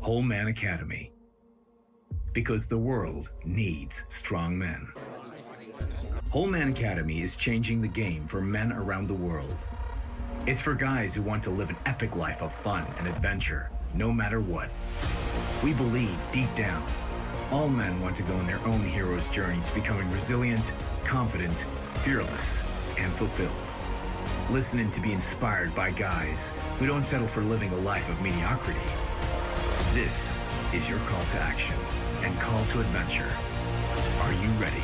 Whole Man Academy. Because the world needs strong men. Whole Man Academy is changing the game for men around the world. It's for guys who want to live an epic life of fun and adventure, no matter what. We believe, deep down, all men want to go on their own hero's journey to becoming resilient, confident, fearless, and fulfilled. Listen in to be inspired by guys who don't settle for living a life of mediocrity. This is your call to action and call to adventure. Are you ready?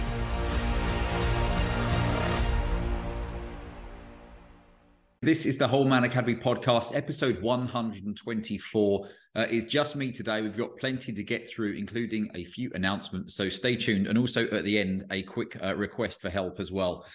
This is the Whole Man Academy podcast, episode 124. It's just me today. We've got plenty to get through, including a few announcements. So stay tuned. And also at the end, a quick request for help as well.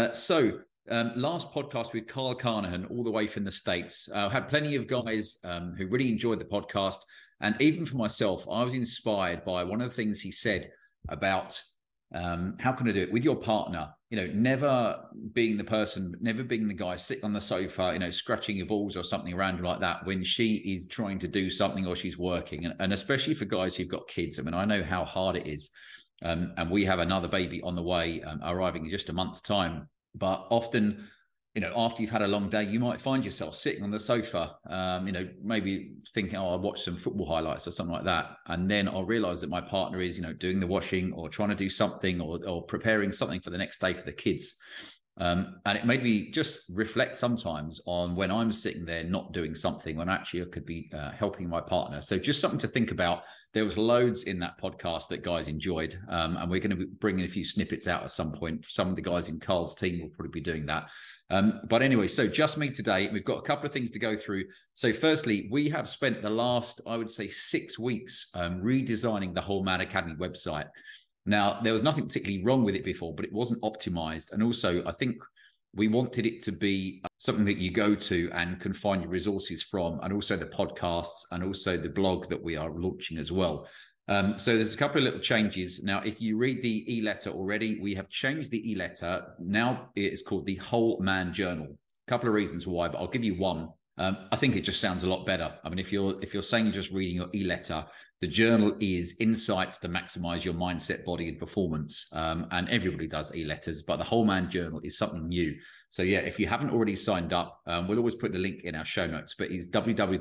Last podcast with Carl Carnahan, all the way from the States. I had plenty of guys who really enjoyed the podcast. And even for myself, I was inspired by one of the things he said about how can I do it with your partner? You know, never being the person, never being the guy sitting on the sofa, you know, scratching your balls or something random like that when she is trying to do something or she's working. And especially for guys who've got kids. I mean, I know how hard it is. And we have another baby on the way, arriving in just a month's time. But often, you know, after you've had a long day, you might find yourself sitting on the sofa, you know, maybe thinking, oh, I'll watch some football highlights or something like that. And then I'll realize that my partner is, you know, doing the washing or trying to do something or preparing something for the next day for the kids. And it made me just reflect sometimes on when I'm sitting there not doing something when actually I could be helping my partner. So just something to think about. There was loads in that podcast that guys enjoyed. And we're going to be bringing a few snippets out at some point. Some of the guys in Carl's team will probably be doing that. But anyway, so just me today. We've got a couple of things to go through. So firstly, we have spent the last, I would say, 6 weeks redesigning the Whole Man Academy website. Now, there was nothing particularly wrong with it before, but it wasn't optimized. And also, I think we wanted it to be something that you go to and can find your resources from, and also the podcasts and also the blog that we are launching as well. So there's a couple of little changes. Now, if you read the e-letter already, we have changed the e-letter. Now it is called the Whole Man Journal. A couple of reasons why, but I'll give you one. I think it just sounds a lot better. I mean, if you're saying you're just reading your e-letter, the journal is insights to maximize your mindset, body, and performance. And everybody does e-letters, but the Whole Man Journal is something new. So yeah, if you haven't already signed up, we'll always put the link in our show notes, but it's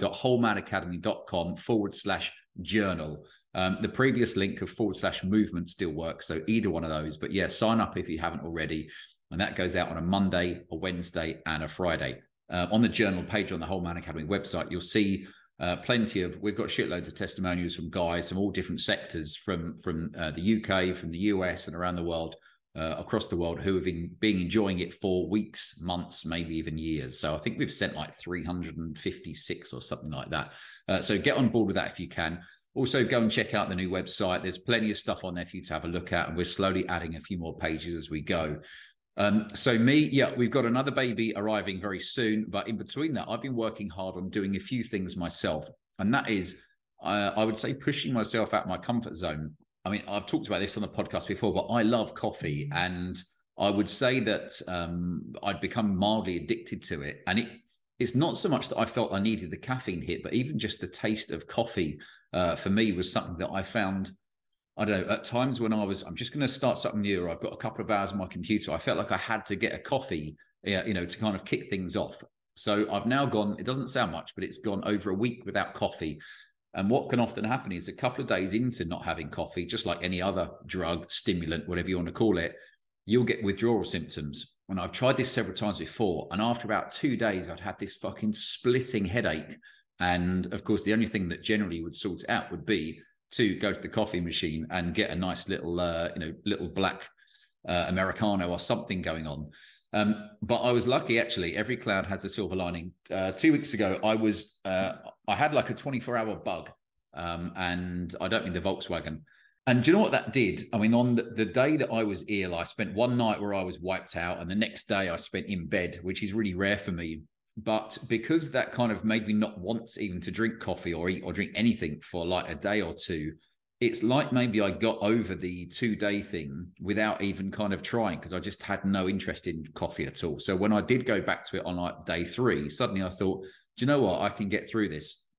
www.wholemanacademy.com/journal. The previous link of /movement still works. So either one of those, but yeah, sign up if you haven't already. And that goes out on a Monday, a Wednesday, and a Friday. On the journal page on the Whole Man Academy website, you'll see we've got shitloads of testimonials from guys from all different sectors from the UK, from the US, and around the world, across the world, who have been enjoying it for weeks, months, maybe even years. So I think we've sent like 356 or something like that. So get on board with that if you can. Also, go and check out the new website. There's plenty of stuff on there for you to have a look at, and we're slowly adding a few more pages as we go. We've got another baby arriving very soon, but in between that, I've been working hard on doing a few things myself. And that is, I would say, pushing myself out of my comfort zone. I mean, I've talked about this on the podcast before, but I love coffee. And I would say that I'd become mildly addicted to it. And it's not so much that I felt I needed the caffeine hit, but even just the taste of coffee for me was something that I found, I don't know, at times when I'm just going to start something new, or I've got a couple of hours on my computer, I felt like I had to get a coffee, you know, to kind of kick things off. So I've now gone, it doesn't sound much, but it's gone over a week without coffee. And what can often happen is a couple of days into not having coffee, just like any other drug, stimulant, whatever you want to call it, you'll get withdrawal symptoms. And I've tried this several times before. And after about 2 days, I'd had this fucking splitting headache. And of course, the only thing that generally would sort it out would be to go to the coffee machine and get a nice little, little black Americano or something going on. But I was lucky, actually. Every cloud has a silver lining. 2 weeks ago, I had like a 24-hour bug, and I don't mean the Volkswagen. And do you know what that did? I mean, on the day that I was ill, I spent one night where I was wiped out, and the next day I spent in bed, which is really rare for me. But because that kind of made me not want even to drink coffee or eat or drink anything for like a day or two, it's like maybe I got over the 2-day thing without even kind of trying, because I just had no interest in coffee at all. So when I did go back to it on like day 3, suddenly I thought, do you know what? I can get through this.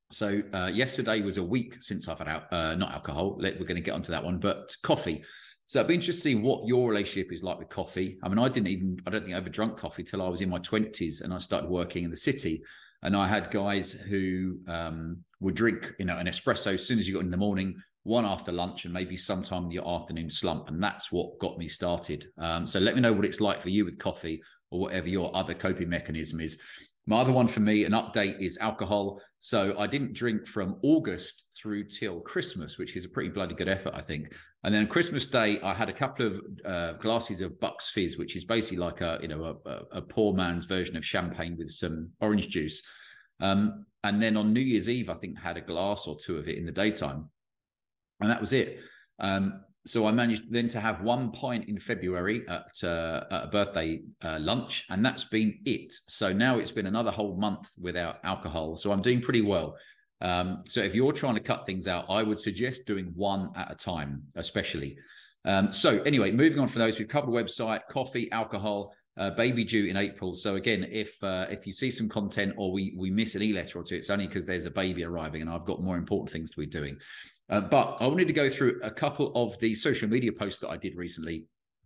So yesterday was a week since I've had not alcohol. We're going to get onto that one, but coffee. So it'd be interesting to see what your relationship is like with coffee. I mean, I don't think I ever drunk coffee till I was in my 20s and I started working in the city. And I had guys who would drink, an espresso as soon as you got in the morning, one after lunch, and maybe sometime in your afternoon slump. And that's what got me started. So let me know what it's like for you with coffee or whatever your other coping mechanism is. My other one for me, an update, is alcohol. So I didn't drink from August through till Christmas, which is a pretty bloody good effort, I think. And then Christmas Day, I had a couple of glasses of Bucks Fizz, which is basically like a poor man's version of champagne with some orange juice. And then on New Year's Eve, I think had a glass or two of it in the daytime. And that was it. So I managed then to have 1 pint in February at a birthday lunch, and that's been it. So now it's been another whole month without alcohol. So I'm doing pretty well. So if you're trying to cut things out, I would suggest doing one at a time, especially. So anyway, moving on from those, we've covered the website, coffee, alcohol, baby due in April. So again, if you see some content or we miss an e-letter or two, it's only because there's a baby arriving and I've got more important things to be doing. But I wanted to go through a couple of the social media posts that I did recently,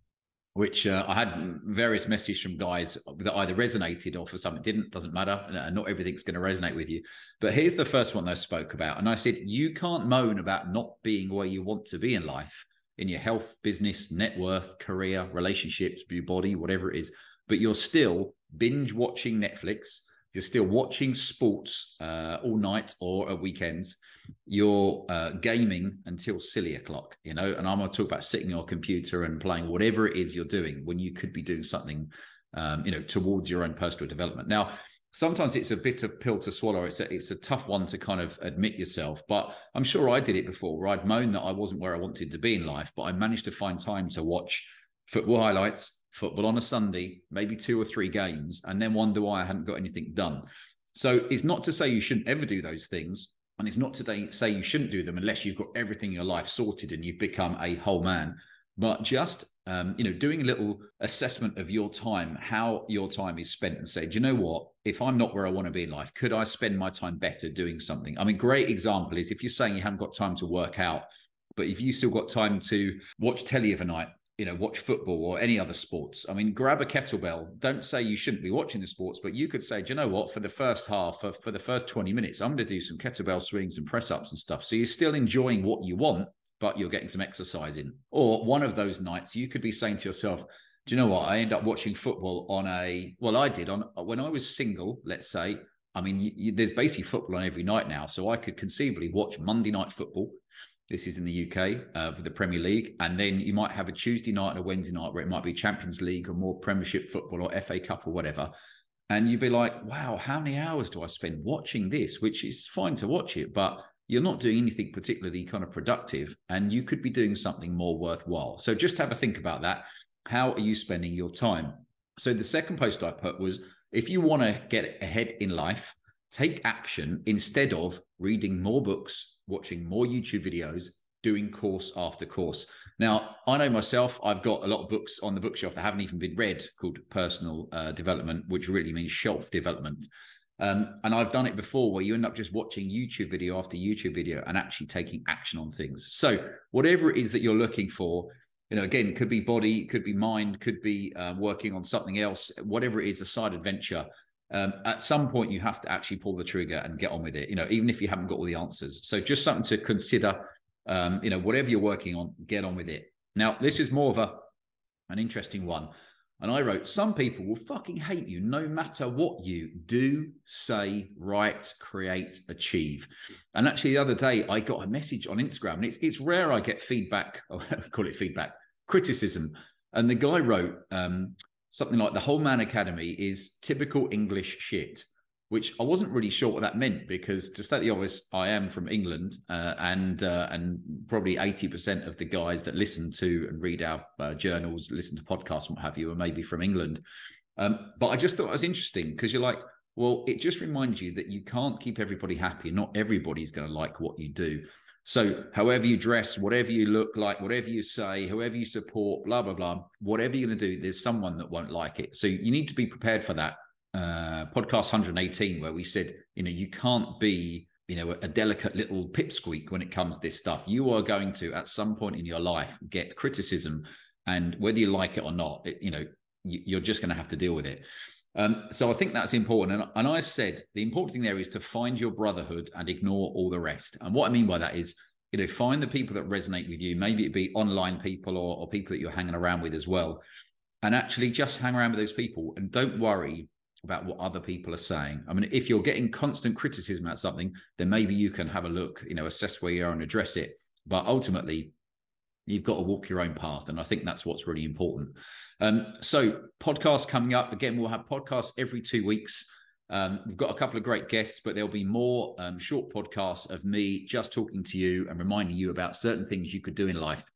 which I had various messages from guys that either resonated or for some it didn't. Doesn't matter. Not everything's going to resonate with you. But here's the first one I spoke about. And I said, you can't moan about not being where you want to be in life, in your health, business, net worth, career, relationships, your body, whatever it is. But you're still binge watching Netflix. You're still watching sports all night or at weekends. You're gaming until silly o'clock, and I'm going to talk about sitting on your computer and playing whatever it is you're doing when you could be doing something, towards your own personal development. Now, sometimes it's a bitter pill to swallow. It's a tough one to kind of admit yourself, but I'm sure I did it before, where I'd moaned that I wasn't where I wanted to be in life, but I managed to find time to watch football highlights, football on a Sunday, maybe 2 or 3 games, and then wonder why I hadn't got anything done. So it's not to say you shouldn't ever do those things. And it's not to say you shouldn't do them unless you've got everything in your life sorted and you've become a whole man. But just, doing a little assessment of your time, how your time is spent, and say, do you know what? If I'm not where I want to be in life, could I spend my time better doing something? I mean, great example is if you're saying you haven't got time to work out, but if you still got time to watch telly overnight, watch football or any other sports. I mean, grab a kettlebell. Don't say you shouldn't be watching the sports, but you could say, do you know what? For the first half, for the first 20 minutes, I'm going to do some kettlebell swings and press ups and stuff. So you're still enjoying what you want, but you're getting some exercise in. Or one of those nights, you could be saying to yourself, do you know what? I end up watching football when I was single, let's say. I mean, there's basically football on every night now. So I could conceivably watch Monday Night Football. This is in the UK for the Premier League. And then you might have a Tuesday night and a Wednesday night where it might be Champions League or more Premiership football or FA Cup or whatever. And you'd be like, wow, how many hours do I spend watching this? Which is fine to watch it, but you're not doing anything particularly kind of productive and you could be doing something more worthwhile. So just have a think about that. How are you spending your time? So the second post I put was, if you want to get ahead in life, take action instead of reading more books, watching more YouTube videos, doing course after course. Now, I know myself, I've got a lot of books on the bookshelf that haven't even been read called personal development, which really means shelf development. And I've done it before where you end up just watching YouTube video after YouTube video and actually taking action on things. So whatever it is that you're looking for, again, could be body, could be mind, could be working on something else, whatever it is, a side adventure. At some point, you have to actually pull the trigger and get on with it, even if you haven't got all the answers. So just something to consider, whatever you're working on, get on with it. Now, this is more of an interesting one. And I wrote, some people will fucking hate you no matter what you do, say, write, create, achieve. And actually, the other day, I got a message on Instagram. And it's rare I get feedback, or call it feedback, criticism. And the guy wrote, something like, the Whole Man Academy is typical English shit, which I wasn't really sure what that meant, because to state the obvious, I am from England, and probably 80% of the guys that listen to and read our journals, listen to podcasts and what have you, are maybe from England. But I just thought it was interesting, because you're like, well, it just reminds you that you can't keep everybody happy. Not everybody's going to like what you do. So however you dress, whatever you look like, whatever you say, whoever you support, blah, blah, blah, whatever you're going to do, there's someone that won't like it. So you need to be prepared for that. Podcast 118, where we said, you can't be a delicate little pipsqueak when it comes to this stuff. You are going to, at some point in your life, get criticism, and whether you like it or not, you're just going to have to deal with it. So I think that's important. And I said the important thing there is to find your brotherhood and ignore all the rest. And what I mean by that is, find the people that resonate with you. Maybe it be online people or people that you're hanging around with as well. And actually just hang around with those people and don't worry about what other people are saying. I mean, if you're getting constant criticism about something, then maybe you can have a look, assess where you are and address it. But ultimately, you've got to walk your own path. And I think that's what's really important. So podcasts coming up. Again, we'll have podcasts every 2 weeks. We've got a couple of great guests, but there'll be more short podcasts of me just talking to you and reminding you about certain things you could do in life.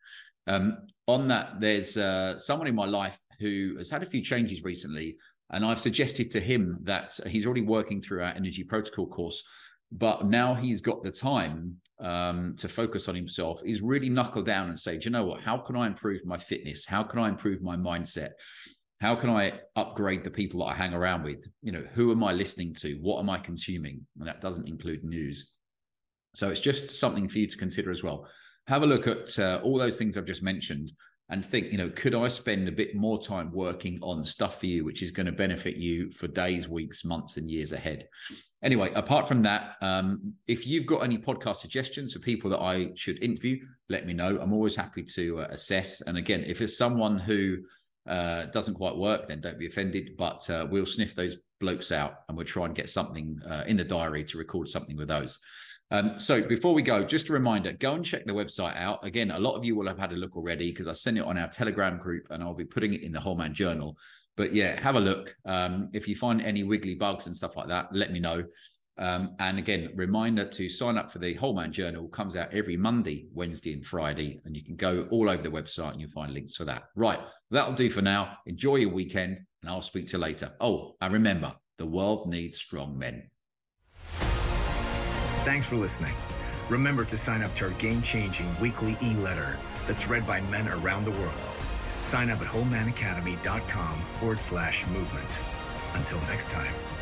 On that, there's someone in my life who has had a few changes recently. And I've suggested to him that he's already working through our energy protocol course, but now he's got the time to focus on himself. He's really knuckle down and say, do you know what? How can I improve my fitness? How can I improve my mindset? How can I upgrade the people that I hang around with? Who am I listening to? What am I consuming? And that doesn't include news. So it's just something for you to consider as well. Have a look at all those things I've just mentioned and think, could I spend a bit more time working on stuff for you, which is going to benefit you for days, weeks, months, and years ahead? Anyway, apart from that, if you've got any podcast suggestions for people that I should interview, let me know. I'm always happy to assess. And again, if it's someone who doesn't quite work, then don't be offended, but we'll sniff those blokes out and we'll try and get something in the diary to record something with those. So before we go, just a reminder, go and check the website out. Again, a lot of you will have had a look already because I sent it on our Telegram group and I'll be putting it in the Whole Man Journal. But yeah, have a look. If you find any wiggly bugs and stuff like that, let me know. And again, reminder to sign up for the Whole Man Journal. It comes out every Monday, Wednesday and Friday. And you can go all over the website and you'll find links for that. Right, that'll do for now. Enjoy your weekend and I'll speak to you later. Oh, and remember, the world needs strong men. Thanks for listening. Remember to sign up to our game-changing weekly e-letter that's read by men around the world. Sign up at wholemanacademy.com/movement. Until next time.